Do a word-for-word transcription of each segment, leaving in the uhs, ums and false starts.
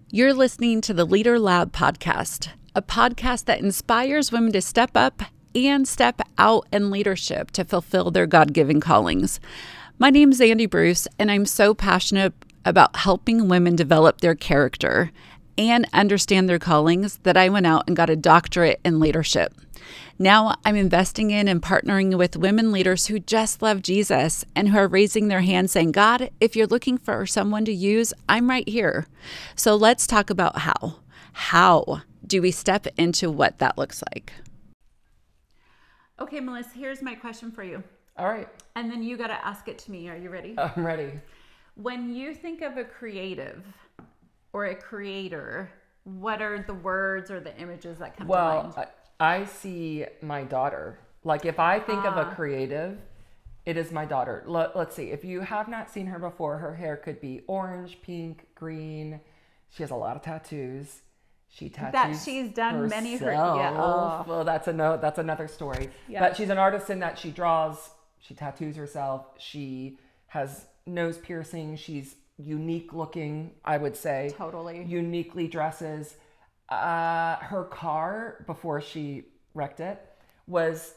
You're listening to the Leader Lab podcast, a podcast that inspires women to step up and step out in leadership to fulfill their God-given callings. My name is Andy Bruce, and I'm so passionate about helping women develop their character and understand their callings that I went out and got a doctorate in leadership. Now I'm investing in and partnering with women leaders who just love Jesus and who are raising their hand saying, God, if you're looking for someone to use, I'm right here. So let's talk about how. How do we step into what that looks like? Okay, Melissa, here's my question for you. All right. And then you got to ask it to me. Are you ready? I'm ready. When you think of a creative or a creator, what are the words or the images that come well, to mind? Well, I, I see my daughter. Like if I think ah. of a creative, it is my daughter. Let, let's see. If you have not seen her before, her hair could be orange, pink, green. She has a lot of tattoos. She tattoos that she's done herself. many of her. Yeah. Oh. Well, that's a no. That's another story. Yeah. But she's an artist in that she draws. She tattoos herself. She has nose piercing. She's unique looking, I would say. Totally. Uniquely dresses. Uh, her car, before she wrecked it, was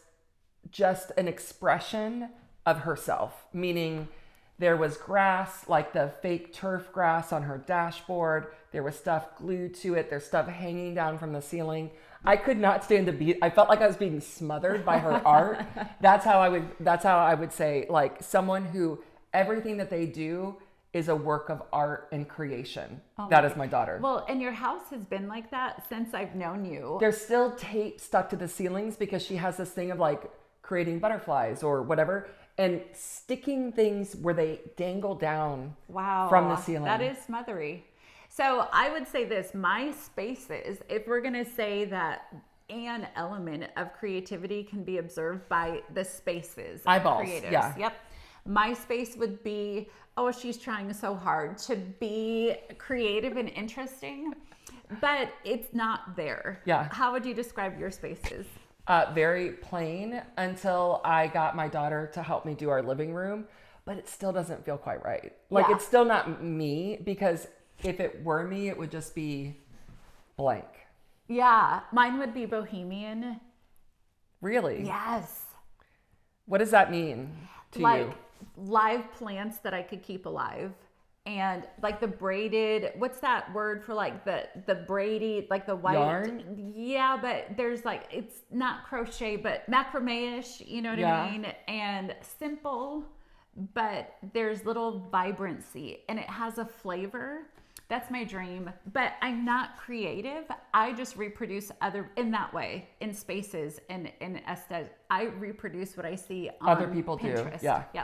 just an expression of herself. Meaning there was grass, like the fake turf grass on her dashboard. There was stuff glued to it. There's stuff hanging down from the ceiling. I could not stand to be, I felt like I was being smothered by her art. That's how I would, that's how I would say, like someone who everything that they do is a work of art and creation. Oh that is my daughter. Well, and your house has been like that since I've known you. There's still tape stuck to the ceilings because she has this thing of like creating butterflies or whatever and sticking things where they dangle down wow. from the ceiling. That is smothery. So I would say this, my spaces, if we're going to say that an element of creativity can be observed by the spaces. Eyeballs, creatives. yeah. Yep. My space would be, oh, she's trying so hard to be creative and interesting, but it's not there. Yeah. How would you describe your spaces? Uh, very plain until I got my daughter to help me do our living room, but it still doesn't feel quite right. Like yeah. It's still not me because if it were me, it would just be blank. Yeah. Mine would be bohemian. Really? Yes. What does that mean to like, you? Live plants that I could keep alive, and like the braided, what's that word for like the the braided, like the white yarn? Yeah, but there's like, it's not crochet but macrame-ish, you know what yeah. I mean? And simple, but there's little vibrancy and it has a flavor. That's my dream, but I'm not creative. I just reproduce other in that way, in spaces and in aesthetic. I reproduce what I see on other people Pinterest. do. Yeah. Yeah.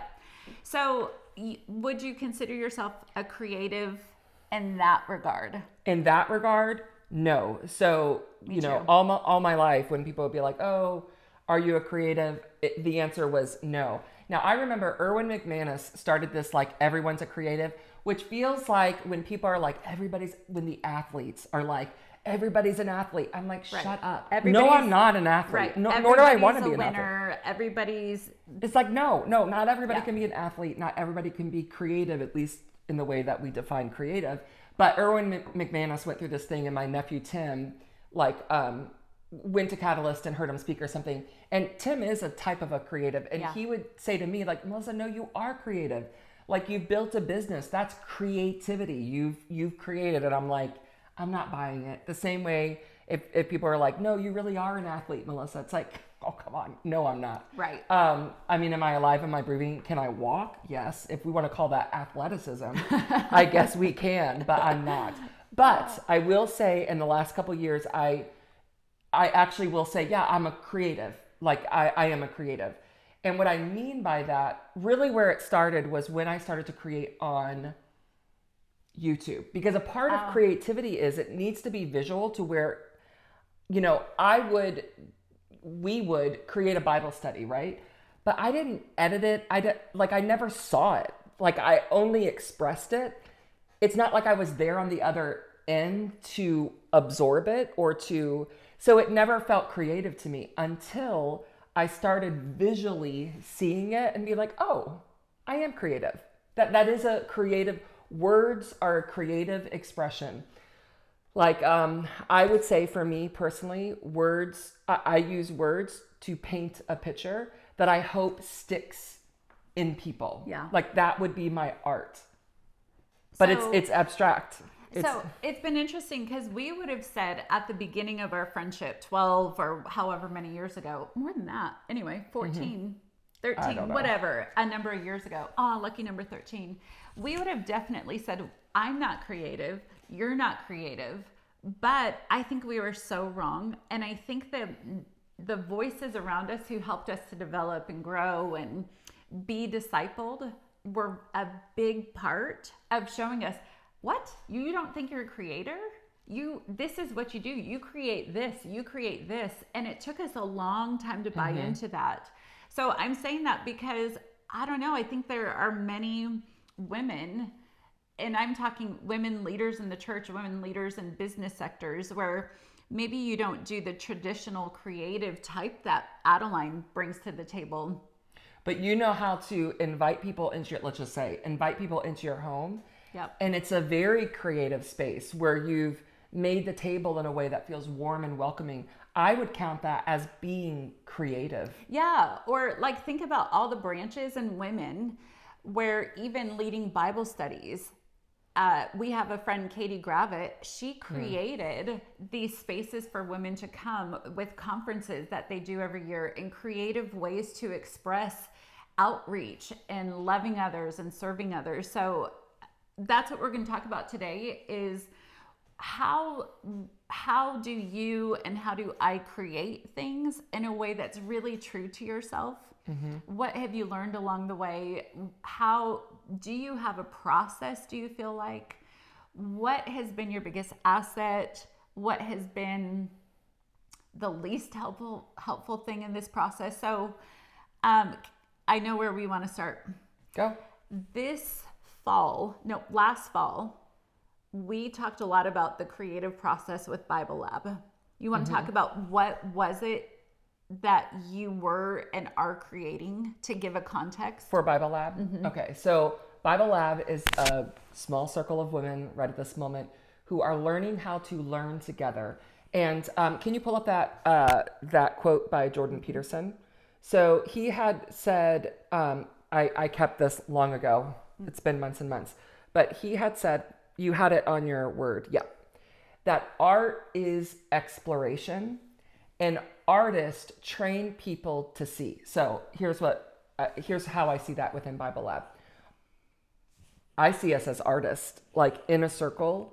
So would you consider yourself a creative in that regard? In that regard, no. So, Me you know, too. all my, all my life when people would be like, oh, are you a creative? It, the answer was no. Now, I remember Erwin McManus started this like everyone's a creative, which feels like when people are like everybody's, when the athletes are like, everybody's an athlete. I'm like, shut right. up. Everybody's, no, I'm not an athlete. Right. No, nor do I want to be an winner. athlete. Everybody's. It's like, no, no, not everybody yeah. can be an athlete. Not everybody can be creative, at least in the way that we define creative. But Erwin McManus went through this thing, and my nephew Tim, like, um, went to Catalyst and heard him speak or something. And Tim is a type of a creative. And yeah. he would say to me, like, Melissa, no, you are creative. Like, you've built a business. That's creativity. You've, you've created it. I'm like, I'm not buying it. The same way if, if people are like, no, you really are an athlete, Melissa. It's like, oh, come on. No, I'm not. Right. Um, I mean, am I alive? Am I breathing? Can I walk? Yes. If we want to call that athleticism, I guess we can, but I'm not. But I will say in the last couple of years, I, I actually will say, yeah, I'm a creative. Like I, I am a creative. And what I mean by that, really where it started was when I started to create on YouTube. Because a part oh. of creativity is it needs to be visual to where, you know, I would, we would create a Bible study, right? But I didn't edit it. I did, like, I never saw it. Like, I only expressed it. It's not like I was there on the other end to absorb it or to, so it never felt creative to me until I started visually seeing it and be like, oh, I am creative. That that is a creative, words are a creative expression. Like, um, I would say for me personally, words, I, I use words to paint a picture that I hope sticks in people. Yeah. Like that would be my art. But So- it's it's abstract. It's, So it's been interesting because we would have said at the beginning of our friendship, twelve or however many years ago, more than that, anyway, fourteen, Mm-hmm. I don't thirteen, know. whatever, a number of years ago. Oh, lucky number thirteen. We would have definitely said, I'm not creative, you're not creative. But I think we were so wrong. And I think that the voices around us who helped us to develop and grow and be discipled were a big part of showing us, what? You don't think you're a creator? You, this is what you do. You create this, you create this. And it took us a long time to buy Mm-hmm. into that. So I'm saying that because I don't know, I think there are many women, and I'm talking women leaders in the church, women leaders in business sectors, where maybe you don't do the traditional creative type that Adeline brings to the table. but you know how to invite people into your, let's just say, invite people into your home. Yep. And it's a very creative space where you've made the table in a way that feels warm and welcoming. I would count that as being creative. Yeah. Or like think about all the branches in women where even leading Bible studies, uh, we have a friend, Katie Gravitt. She created mm. these spaces for women to come with conferences that they do every year in creative ways to express outreach and loving others and serving others. So that's what we're going to talk about today is how how do you and how do I create things in a way that's really true to yourself? Mm-hmm. What have you learned along the way? How do you have a process, do you feel like? What has been your biggest asset? What has been the least helpful helpful thing in this process? So um, I know where we want to start. Go. This fall, no, last fall, we talked a lot about the creative process with Bible Lab. You want to mm-hmm. talk about what was it that you were and are creating to give a context? For Bible Lab? Mm-hmm. Okay, so Bible Lab is a small circle of women right at this moment who are learning how to learn together. And um, can you pull up that uh, that quote by Jordan Peterson? So he had said, um, I, I kept this long ago. It's been months and months. But he had said, you had it on your word, yeah, that art is exploration and artists train people to see. So here's what, uh, here's how I see that within Bible Lab. I see us as artists, like in a circle,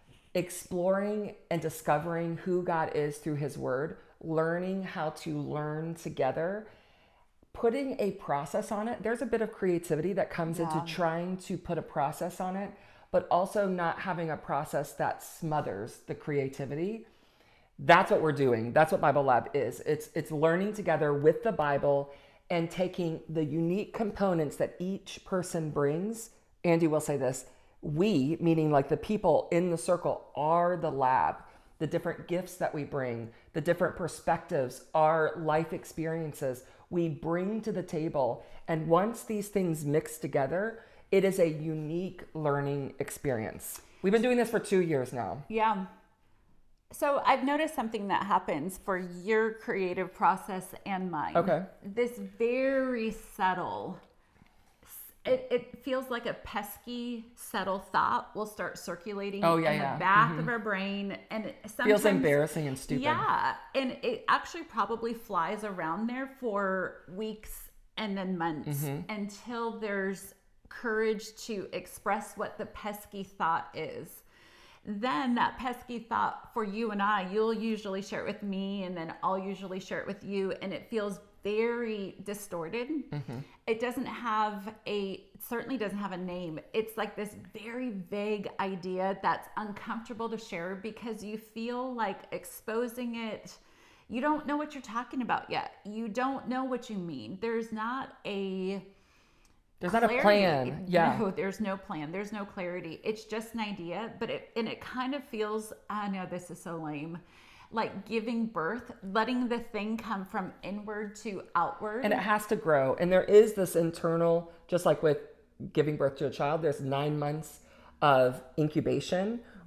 exploring and discovering who God is through his word, learning how to learn together, putting a process on it. There's a bit of creativity that comes yeah. into trying to put a process on it, but also not having a process that smothers the creativity. That's what we're doing. That's what Bible Lab is. It's it's learning together with the Bible and taking the unique components that each person brings. Andy will say this, we, meaning like the people in the circle, are the lab. The different gifts that we bring, the different perspectives, our life experiences, we bring to the table. And once these things mix together, it is a unique learning experience. We've been doing this for two years now. Yeah. So I've noticed something that happens for your creative process and mine. Okay. This very subtle, it, it feels like a pesky, subtle thought will start circulating oh, yeah, in yeah. the back mm-hmm. of our brain. And it sometimes feels embarrassing and stupid. Yeah. And it actually probably flies around there for weeks and then months mm-hmm. until there's courage to express what the pesky thought is. Then that pesky thought for you and I, you'll usually share it with me and then I'll usually share it with you, and it feels very distorted. Mm-hmm. It doesn't have a, certainly doesn't have a name. It's like this very vague idea that's uncomfortable to share because you feel like exposing it. You don't know what you're talking about yet. You don't know what you mean. There's not a There's clarity. not a plan. Yeah. No, there's no plan. There's no clarity. It's just an idea, but it, and it kind of feels, I know this is so lame, like giving birth, letting the thing come from inward to outward. And it has to grow. And there is this internal, just like with giving birth to a child, there's nine months of incubation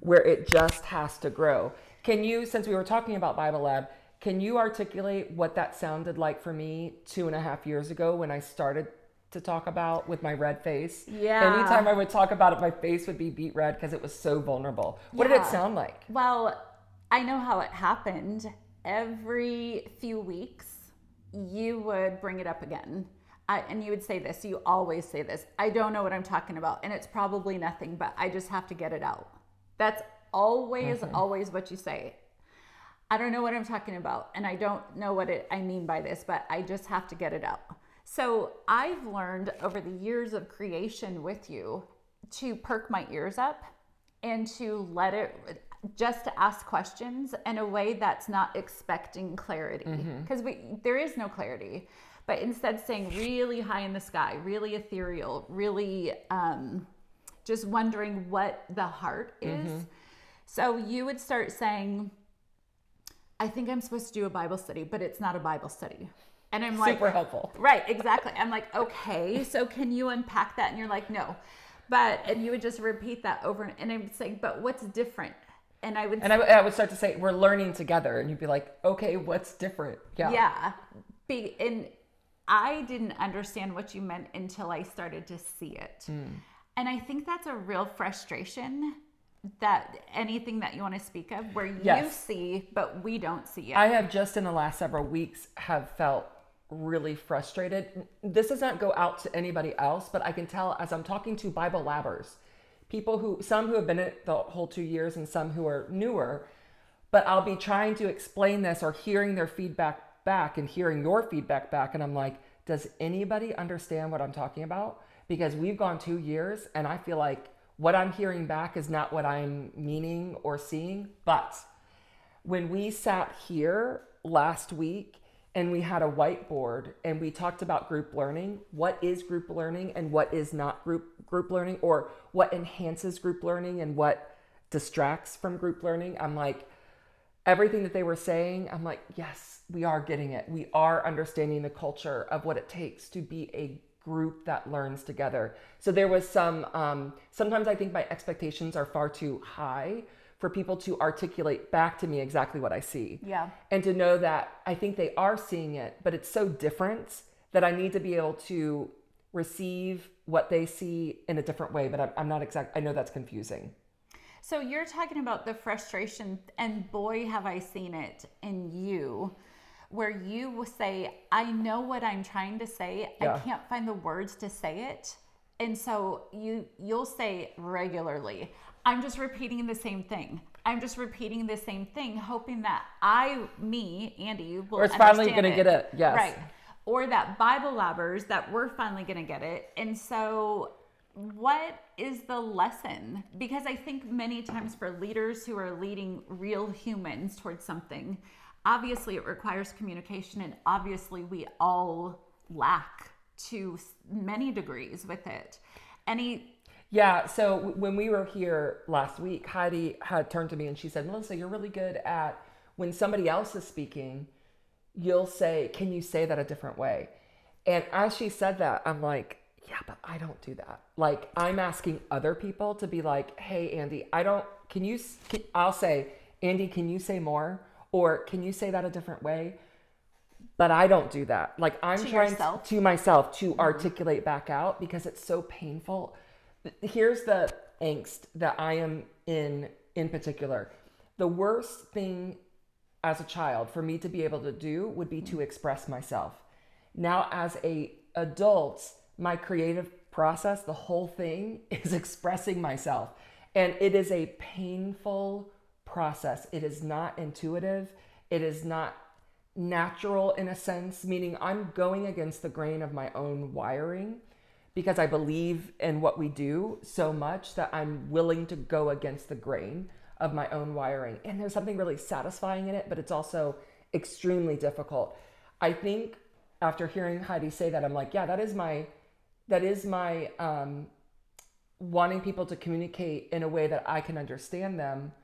where it just has to grow. Can you, since we were talking about Bible Lab, can you articulate what that sounded like for me two and a half years ago when I started to talk about with my red face? Yeah. Anytime I would talk about it, my face would be beet red because it was so vulnerable. What Yeah. did it sound like? Well, I know how it happened. Every few weeks, you would bring it up again. I, and you would say this, you always say this, I don't know what I'm talking about. And it's probably nothing, but I just have to get it out. That's always, mm-hmm. always what you say. I don't know what I'm talking about. And I don't know what it, I mean by this, but I just have to get it out. So I've learned over the years of creation with you to perk my ears up and to let it, just to ask questions in a way that's not expecting clarity. Because mm-hmm. we there is no clarity. But instead saying really high in the sky, really ethereal, really um, just wondering what the heart is. Mm-hmm. So you would start saying, I think I'm supposed to do a Bible study, but it's not a Bible study. And I'm like, super helpful. Right, exactly. I'm like, okay, so can you unpack that? And you're like, no. But, and you would just repeat that over. And I'm saying, but what's different? And I would And I, I would start to say, we're learning together. And you'd be like, okay, what's different? Yeah. Yeah. Be, and I didn't understand what you meant until I started to see it. Mm. And I think that's a real frustration, that anything that you want to speak of where you yes. see, but we don't see it. I have just in the last several weeks have felt really frustrated. This does not go out to anybody else, but I can tell as I'm talking to Bible Labbers, people who, some who have been in it the whole two years and some who are newer, but I'll be trying to explain this or hearing their feedback back and hearing your feedback back. And I'm like, does anybody understand what I'm talking about? Because we've gone two years and I feel like what I'm hearing back is not what I'm meaning or seeing. But when we sat here last week and we had a whiteboard and we talked about group learning, what is group learning and what is not group group learning, or what enhances group learning and what distracts from group learning, I'm like, everything that they were saying, I'm like, yes, we are getting it. We are understanding the culture of what it takes to be a group that learns together. So there was some, um, sometimes I think my expectations are far too high for people to articulate back to me exactly what I see. Yeah. And to know that I think they are seeing it, but it's so different that I need to be able to receive what they see in a different way. But I'm, I'm not exact. I know that's confusing. So you're talking about the frustration, and boy, have I seen it in you, where you will say, I know what I'm trying to say. Yeah. I can't find the words to say it. And so you, you'll say regularly, I'm just repeating the same thing. I'm just repeating the same thing, hoping that I, me, Andy, will or it's finally going to get it. Yes. Right. Or that Bible Labbers, that we're finally going to get it. And so what is the lesson? Because I think many times for leaders who are leading real humans towards something, obviously it requires communication, and obviously we all lack to many degrees with it. Any Yeah, so when we were here last week, Heidi had turned to me and she said, Melissa, you're really good at when somebody else is speaking, you'll say, can you say that a different way? And as she said that, I'm like, yeah, but I don't do that. Like, I'm asking other people to be like, hey, Andy, I don't, can you, can, I'll say, Andy, can you say more? Or can you say that a different way? But I don't do that. Like, I'm to trying yourself? to, to myself to mm-hmm. articulate back out because it's so painful. Here's the angst that I am in, in particular. The worst thing as a child for me to be able to do would be to express myself. Now, as a adult, my creative process, the whole thing is expressing myself. And it is a painful process. It is not intuitive. It is not natural in a sense, meaning I'm going against the grain of my own wiring because I believe in what we do so much that I'm willing to go against the grain of my own wiring. And there's something really satisfying in it, but it's also extremely difficult. I think after hearing Heidi say that, I'm like, yeah, that is my, that is my um, wanting people to communicate in a way that I can understand them.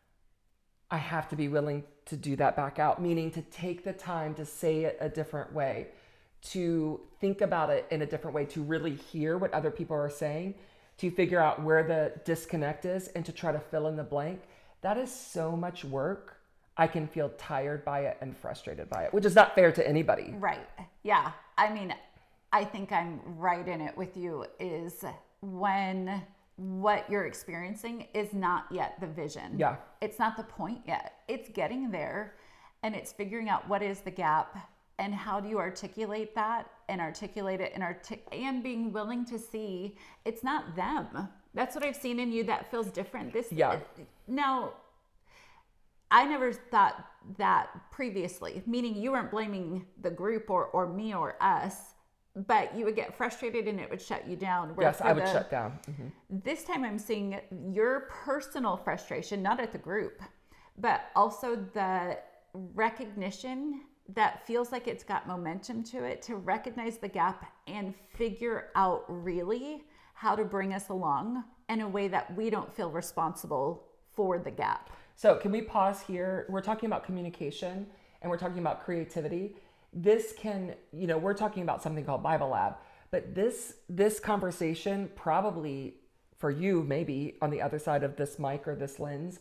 I have to be willing to do that back out, meaning to take the time to say it a different way, to think about it in a different way, to really hear what other people are saying, to figure out where the disconnect is and to try to fill in the blank. That is so much work. I can feel tired by it and frustrated by it, which is not fair to anybody. Right. Yeah. I mean, I think I'm right in it with you, is when what you're experiencing is not yet the vision. Yeah. It's not the point yet. It's getting there, and it's figuring out what is the gap and how do you articulate that and articulate it and artic- and being willing to see it's not them. That's what I've seen in you that feels different. This Yeah. Now, I never thought that previously, meaning you weren't blaming the group or, or me or us, but you would get frustrated and it would shut you down. Where Yes, for I would the- shut down. Mhm. This time I'm seeing your personal frustration, not at the group, but also the recognition that feels like it's got momentum to it, to recognize the gap and figure out really how to bring us along in a way that we don't feel responsible for the gap. So can we pause here? We're talking about communication and we're talking about creativity. This can, you know, we're talking about something called Bible Lab, but this this conversation probably for you, maybe on the other side of this mic or this lens,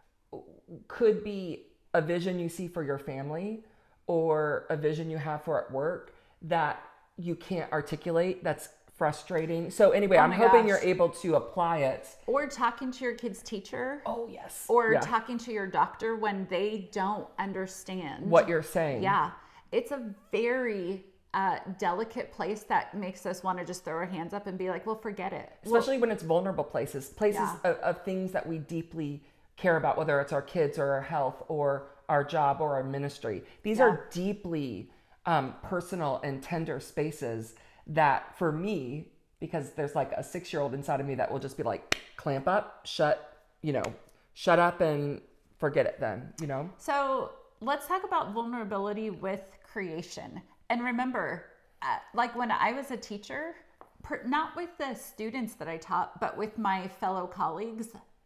could be a vision you see for your family or a vision you have for at work that you can't articulate, that's frustrating. So anyway, Oh I'm my hoping gosh. you're able to apply it. Or talking to your kid's teacher. Oh, yes. Or Yeah. talking to your doctor when they don't understand What you're saying. Yeah. It's a very uh, delicate place that makes us want to just throw our hands up and be like, well, forget it. Especially when it's vulnerable places, places Yeah. of, of things that we deeply care about, whether it's our kids or our health or our job or our ministry. These Yeah. are deeply um, personal and tender spaces that for me, because there's like a six-year-old inside of me that will just be like, clamp up, shut, you know, shut up and forget it then, you know? So let's talk about vulnerability with creation. And remember, uh, like when I was a teacher, per, not with the students that I taught, but with my fellow colleagues,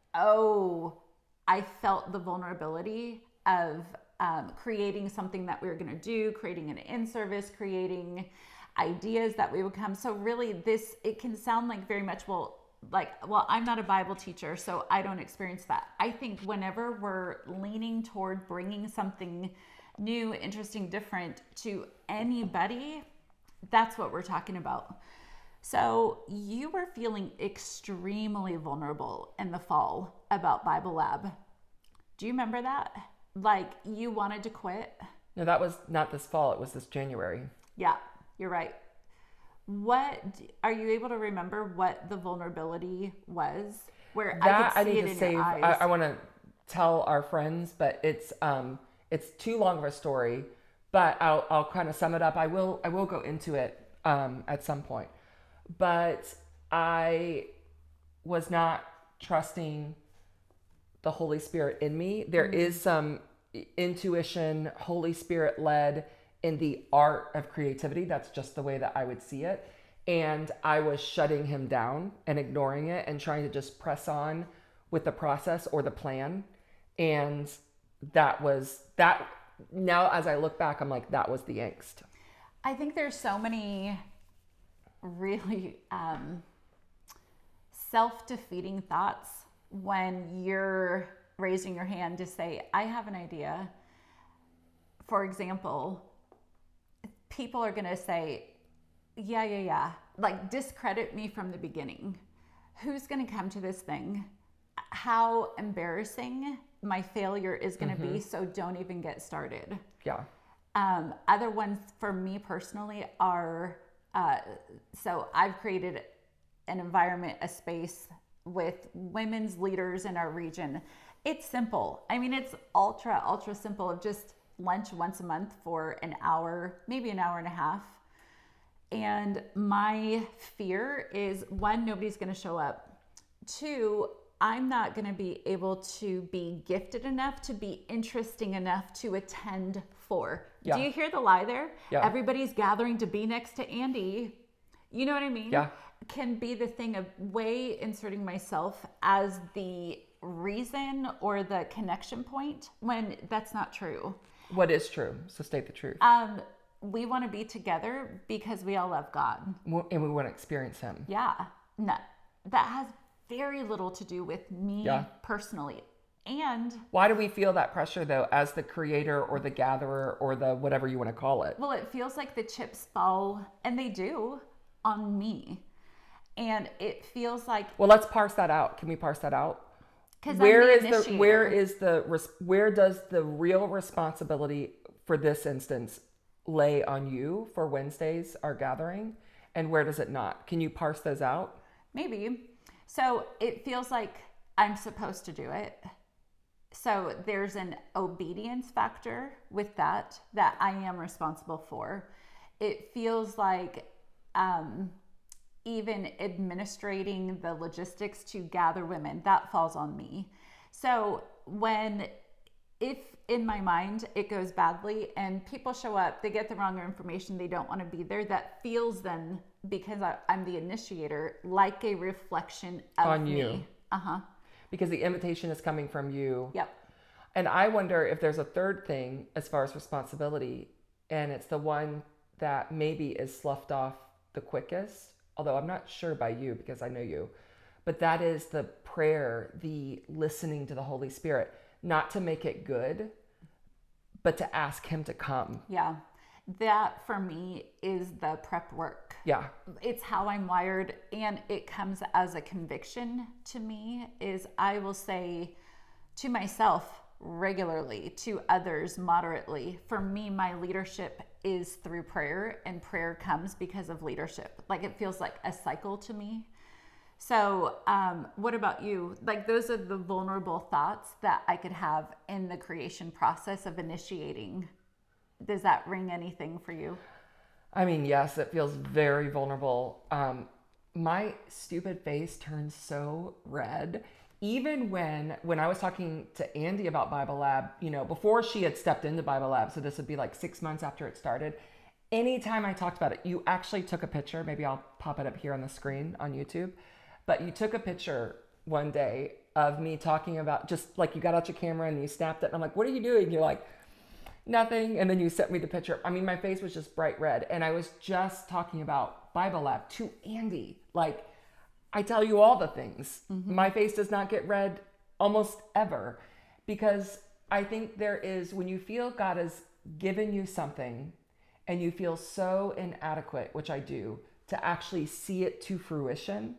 oh, I felt the vulnerability of um, creating something that we were going to do, creating an in-service, creating ideas that we would come. So really this, it can sound like very much, well, like, well, I'm not a Bible teacher, so I don't experience that. I think whenever we're leaning toward bringing something new, interesting, different to anybody, that's what we're talking about. So you were feeling extremely vulnerable in the fall about Bible Lab. Do you remember that? Like you wanted to quit? No, that was not this fall. It was this January. Yeah, you're right. What are you able to remember what the vulnerability was? Where That I I, could see need it to in save. your I, eyes. I want to tell our friends, but it's um it's too long of a story. But I'll I'll kind of sum it up. I will I will go into it um at some point. But I was not trusting the Holy Spirit in me. There Mm-hmm. is some intuition, Holy Spirit led in the art of creativity. That's just the way that I would see it. And I was shutting him down and ignoring it and trying to just press on with the process or the plan. And that was that. Now, as I look back, I'm like, that was the angst. I think there's so many really um, self-defeating thoughts when you're raising your hand to say, I have an idea. For example, people are going to say, yeah, yeah, yeah, like discredit me from the beginning. Who's going to come to this thing? How embarrassing my failure is going to Mm-hmm. be. So don't even get started. Yeah. Um, other ones for me personally are, uh, so I've created an environment, a space with women's leaders in our region. It's simple. I mean, it's ultra, ultra simple of just lunch once a month for an hour, maybe an hour and a half. And my fear is one, nobody's going to show up. Two, I'm not going to be able to be gifted enough to be interesting enough to attend for. Yeah. Do you hear the lie there? Yeah. Everybody's gathering to be next to Andy. You know what I mean? Yeah. Can be the thing of way inserting myself as the reason or the connection point when that's not true. What is true? So state the truth. Um, we want to be together because we all love God. and we want to experience him. Yeah. No. that has very little to do with me Yeah. personally. And Why do we feel that pressure though, as the creator or the gatherer or the whatever you want to call it? well, it feels like the chips fall, and they do, on me. And it feels like, Well, let's parse that out. Can we parse that out? because Where I'm is the the initiator. where is the res- where does the real responsibility for this instance lay on you for Wednesdays, our gathering, and where does it not? Can you parse those out? Maybe. So it feels like I'm supposed to do it. So there's an obedience factor with that that I am responsible for. It feels like um, even administrating the logistics to gather women, that falls on me. So when, if in my mind it goes badly and people show up, they get the wrong information, they don't want to be there, that feels then, because I, I'm the initiator, like a reflection of On me. you. Uh-huh. Because the invitation is coming from you. Yep. And I wonder if there's a third thing as far as responsibility, and it's the one that maybe is sloughed off the quickest, although I'm not sure by you because I know you, but that is the prayer, the listening to the Holy Spirit, not to make it good, but to ask him to come. Yeah. That for me is the prep work. Yeah. It's how I'm wired, and it comes as a conviction to me. Is I will say to myself regularly, to others moderately. For me, my leadership is through prayer, and prayer comes because of leadership. Like, it feels like a cycle to me. So um, what about you? Like, those are the vulnerable thoughts that I could have in the creation process of initiating. Does that ring anything for you? I mean, yes, it feels very vulnerable. Um, my stupid face turns so red. Even when when I was talking to Andy about Bible Lab, you know, before she had stepped into Bible Lab, so this would be like six months after it started, anytime I talked about it, you actually took a picture. Maybe I'll pop it up here on the screen on YouTube. But you took a picture one day of me talking about, just like, you got out your camera and you snapped it. And I'm like, what are you doing? You're like, nothing. And then you sent me the picture. I mean, my face was just bright red. And I was just talking about Bible Lab to Andy. Like, I tell you all the things. Mm-hmm. My face does not get red almost ever, because I think there is, when you feel God has given you something and you feel so inadequate, which I do, to actually see it to fruition,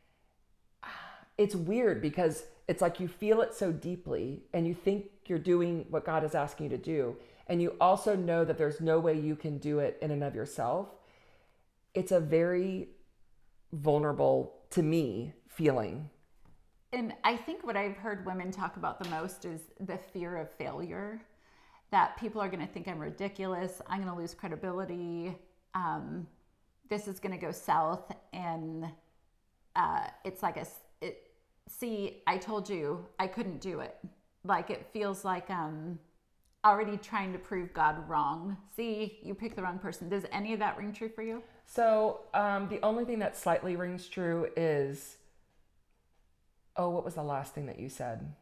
it's weird, because it's like you feel it so deeply and you think you're doing what God is asking you to do. And you also know that there's no way you can do it in and of yourself. It's a very vulnerable, to me, feeling. And I think what I've heard women talk about the most is the fear of failure, that people are going to think I'm ridiculous, I'm going to lose credibility, um, this is going to go south, and uh, it's like a, it, see, I told you I couldn't do it. Like, it feels like um, already trying to prove God wrong. See, you picked the wrong person. Does any of that ring true for you? So um, the only thing that slightly rings true is, oh, what was the last thing that you said?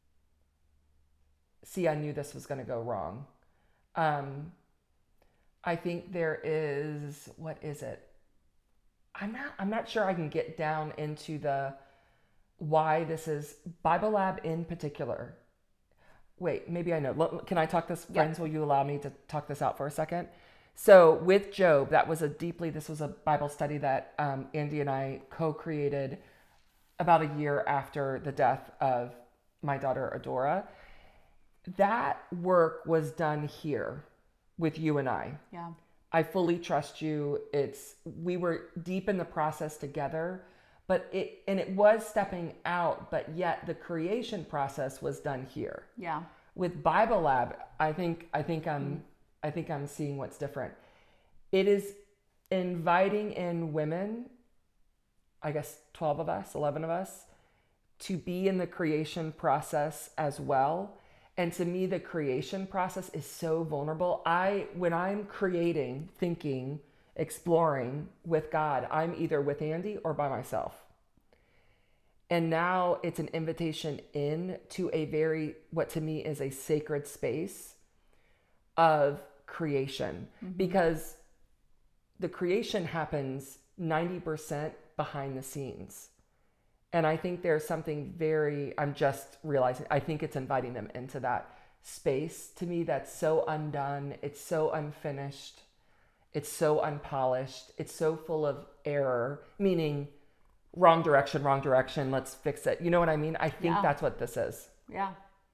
See, I knew this was going to go wrong. Um, I think there is, what is it? I'm not, I'm not sure I can get down into the why this is Bible Lab in particular. Wait, maybe I know. Can I talk this, friends? Yeah. Will you allow me to talk this out for a second? So with Job, that was a deeply, this was a Bible study that um, Andy and I co-created about a year after the death of my daughter, Adora. That work was done here with you and I. Yeah. I fully trust you. It's, we were deep in the process together, but it, and it was stepping out, but yet the creation process was done here. Yeah. With Bible Lab, I think, I think I'm, mm. I think I'm seeing what's different. It is inviting in women, I guess twelve of us, eleven of us, to be in the creation process as well. And to me, the creation process is so vulnerable. I, when I'm creating, thinking, exploring with God, I'm either with Andy or by myself. And now it's an invitation in to a very, what to me is a sacred space of creation, mm-hmm. because the creation happens ninety percent behind the scenes. And I think there's something very, I'm just realizing, I think it's inviting them into that space to me that's so undone. It's so unfinished. It's so unpolished. It's so full of error, meaning wrong direction, wrong direction. Let's fix it. You know what I mean? I think Yeah. that's what this is. Yeah.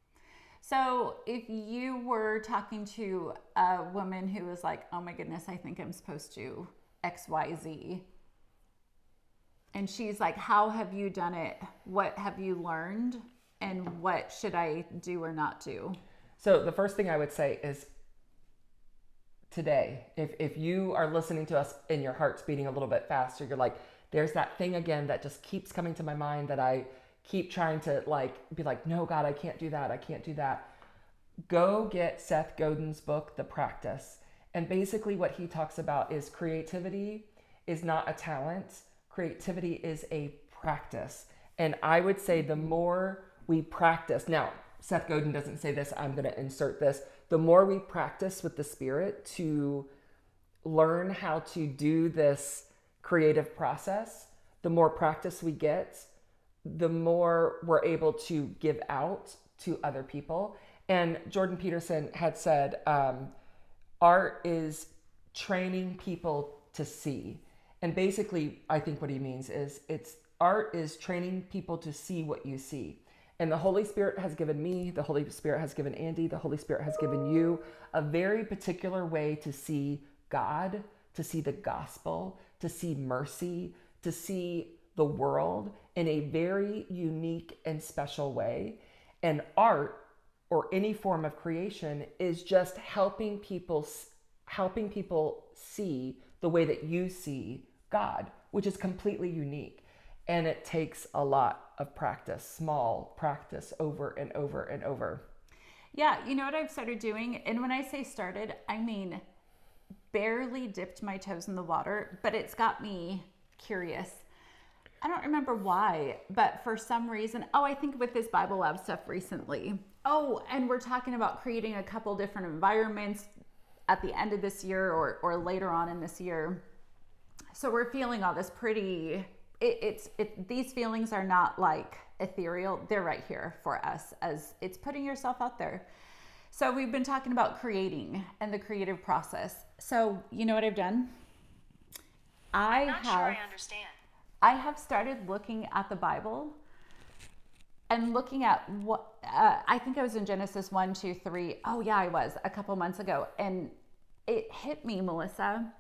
So if you were talking to a woman who was like, oh my goodness, I think I'm supposed to X, Y, Z. And she's like, how have you done it? What have you learned? And what should I do or not do? So the first thing I would say is today, if, if you are listening to us and your heart's beating a little bit faster, you're like, there's that thing again that just keeps coming to my mind that I keep trying to like, be like, no, God, I can't do that. I can't do that. Go get Seth Godin's book, The Practice. And basically what he talks about is creativity is not a talent. Creativity is a practice. And I would say the more we practice, now Seth Godin doesn't say this, I'm going to insert this. The more we practice with the Spirit to learn how to do this creative process, the more practice we get, the more we're able to give out to other people. And Jordan Peterson had said, um, art is training people to see. And basically, I think what he means is it's art is training people to see what you see. And the Holy Spirit has given me, the Holy Spirit has given Andy, the Holy Spirit has given you a very particular way to see God, to see the gospel, to see mercy, to see the world in a very unique and special way. And art, or any form of creation, is just helping people helping people see the way that you see God, which is completely unique. And it takes a lot of practice, small practice over and over and over. Yeah, you know what I've started doing? And when I say started, I mean barely dipped my toes in the water, but it's got me curious. I don't remember why, but for some reason, oh, I think with this Bible Lab stuff recently. Oh, and we're talking about creating a couple different environments at the end of this year or, or later on in this year. So we're feeling all this pretty, it, it's, it, these feelings are not like ethereal. They're right here for us as it's putting yourself out there. So we've been talking about creating and the creative process. So you know what I've done? I I'm not have, sure I understand. I have started looking at the Bible and looking at what, uh, I think I was in Genesis one, two, three. Oh yeah, I was a couple months ago. And it hit me, Melissa.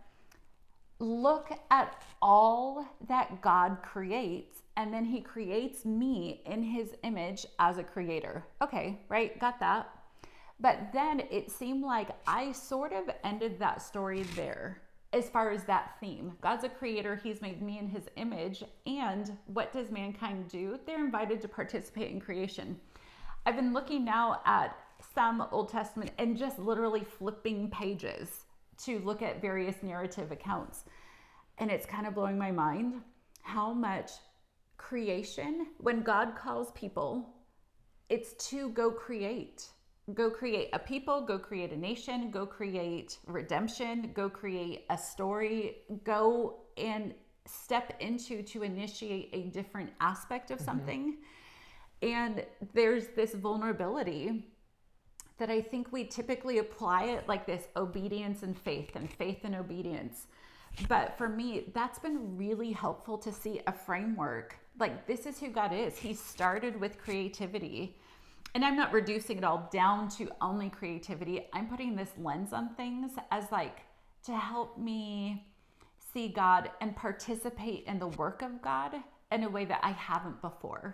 Look at all that God creates, and then he creates me in his image as a creator. Okay, right? Got that. But then it seemed like I sort of ended that story there as far as that theme. God's a creator. He's made me in his image. And what does mankind do? They're invited to participate in creation. I've been looking now at some Old Testament and just literally flipping pages to look at various narrative accounts. And it's kind of blowing my mind how much creation, when God calls people, it's to go create. Go create a people, go create a nation, go create redemption, go create a story, go and step into to initiate a different aspect of something. Mm-hmm. And there's this vulnerability that I think we typically apply it like this obedience and faith and faith and obedience. But for me, that's been really helpful to see a framework. Like, this is who God is. He started with creativity. And I'm not reducing it all down to only creativity. I'm putting this lens on things as like to help me see God and participate in the work of God in a way that I haven't before.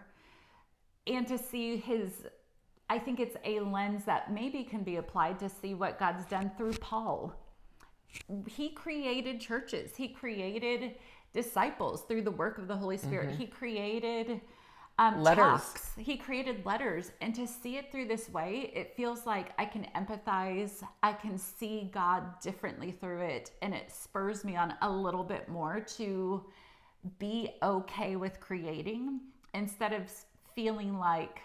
And to see his, I think it's a lens that maybe can be applied to see what God's done through Paul. He created churches. He created disciples through the work of the Holy Spirit. Mm-hmm. He created um, letters. talks. He created letters. And to see it through this way, it feels like I can empathize. I can see God differently through it. And it spurs me on a little bit more to be okay with creating instead of feeling like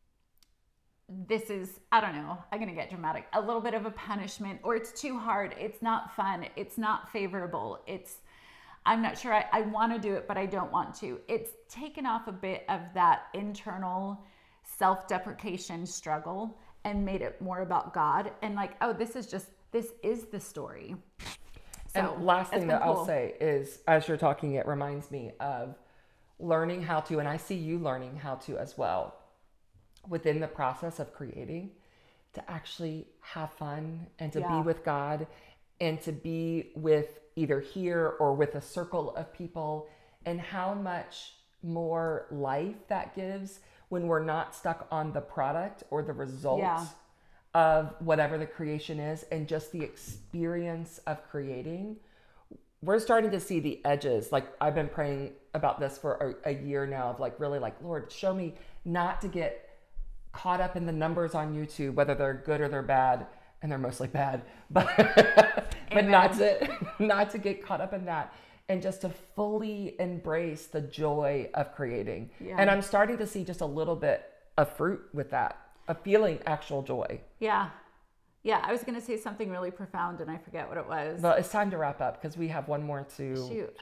this is, I don't know, I'm going to get dramatic, a little bit of a punishment, or it's too hard. It's not fun. It's not favorable. It's, I'm not sure I, I want to do it, but I don't want to. It's taken off a bit of that internal self-deprecation struggle and made it more about God and like, oh, this is just, this is the story. So, and last thing that cool. I'll say is, as you're talking, it reminds me of learning how to, and I see you learning how to as well, within the process of creating, to actually have fun and to Yeah. be with God and to be with either here or with a circle of people, and how much more life that gives when we're not stuck on the product or the result Yeah. of whatever the creation is, and just the experience of creating. We're starting to see the edges. Like, I've been praying about this for a, a year now, of like, really like, Lord, show me not to get caught up in the numbers on YouTube, whether they're good or they're bad, and they're mostly bad, but but not to not to get caught up in that, and just to fully embrace the joy of creating. Yeah. And I'm starting to see just a little bit of fruit with that, of feeling actual joy. Yeah. Yeah. I was going to say something really profound and I forget what it was. Well, it's time to wrap up because we have one more to Shoot.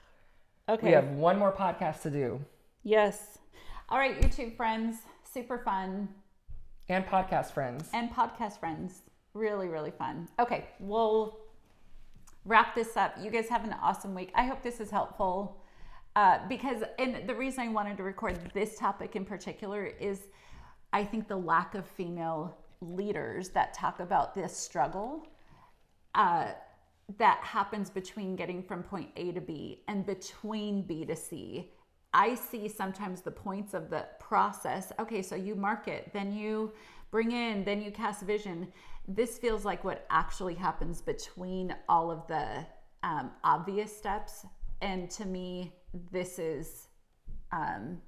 Okay. we have one more podcast to do. Yes. All right, YouTube friends, super fun. And podcast friends. And podcast friends. Really, really fun. Okay, we'll wrap this up. You guys have an awesome week. I hope this is helpful uh, because, and the reason I wanted to record this topic in particular is I think the lack of female leaders that talk about this struggle uh, that happens between getting from point A to B and between B to C. I see sometimes the points of the process. Okay, so you market, then you bring in, then you cast vision. This feels like what actually happens between all of the um, obvious steps. And to me, this is um,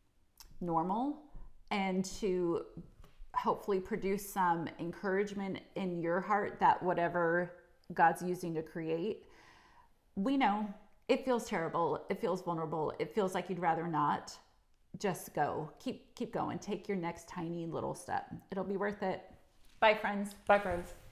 normal, and to hopefully produce some encouragement in your heart that whatever God's using to create, we know it feels terrible. It feels vulnerable. It feels like you'd rather not. Just go. Keep keep going. Take your next tiny little step. It'll be worth it. Bye, friends. Bye, friends.